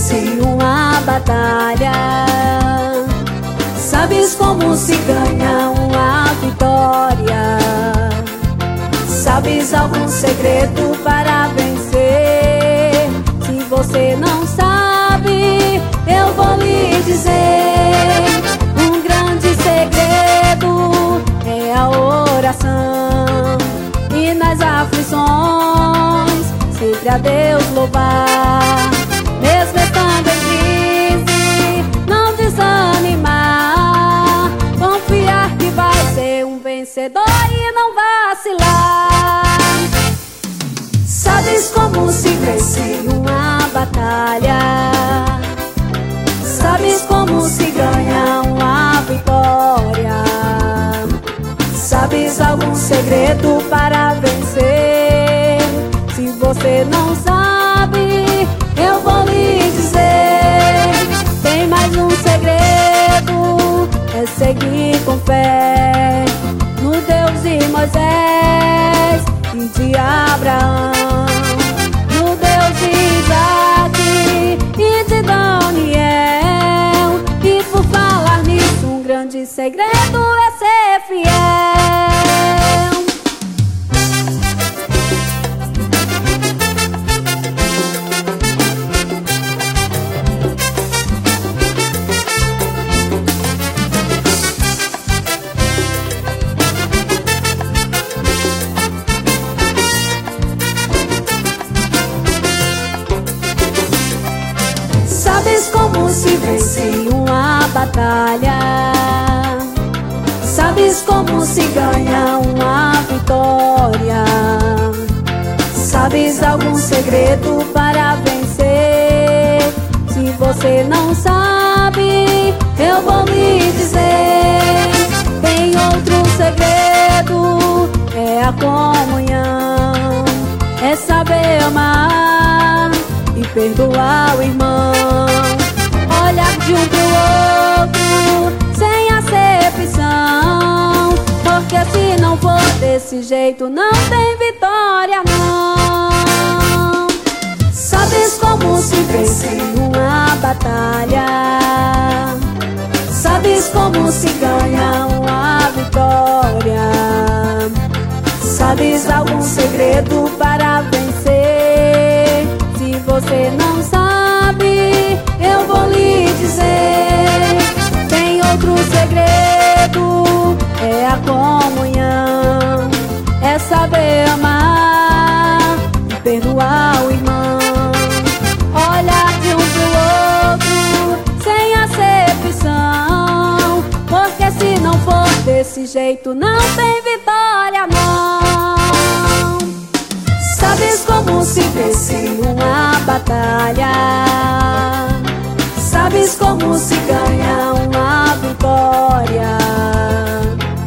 vence uma batalha? Sabes como se ganha uma vitória? Sabes algum segredo para vencer? Se você não sabe, eu vou lhe dizer. Um grande segredo é a oração, e nas aflições sempre a Deus louvar. Mesmo estando em crise, não desanimar, confiar que vai ser um vencedor e não vacilar. Sabes como se vence uma batalha? Sabes como se ganha uma vitória? Sabes algum segredo para vencer? Se você não sabe, eu vou lhe dizer. Tem mais um segredo, é seguir com fé no Deus de Moisés e de Abraão, no Deus de Isaac e de Daniel. E por falar nisso, um grande segredo é ser fiel. Sabes como se vence uma batalha? Sabes como se ganha uma vitória? Sabes algum segredo para vencer? Se você não sabe, eu vou lhe dizer. Tem outro segredo, é a comunhão, é saber amar e perdoar o irmão. Olhar de um pro outro sem acepção, porque se não for desse jeito não tem vitória não. Sabes como se vence uma batalha? Sabes como se ganha uma vitória? Sabes algum segredo para vencer? Se você não sabe, eu vou lhe dizer. Tem outro segredo, é a comunhão, é saber amar e perdoar o irmão. Olhar de um pro outro sem acepção, porque se não for desse jeito não tem vitória não. Sabes como se vence uma batalha? Sabes como se ganha uma vitória?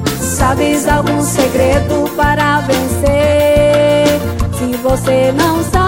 Sabes algum segredo para vencer? Se você não sabe,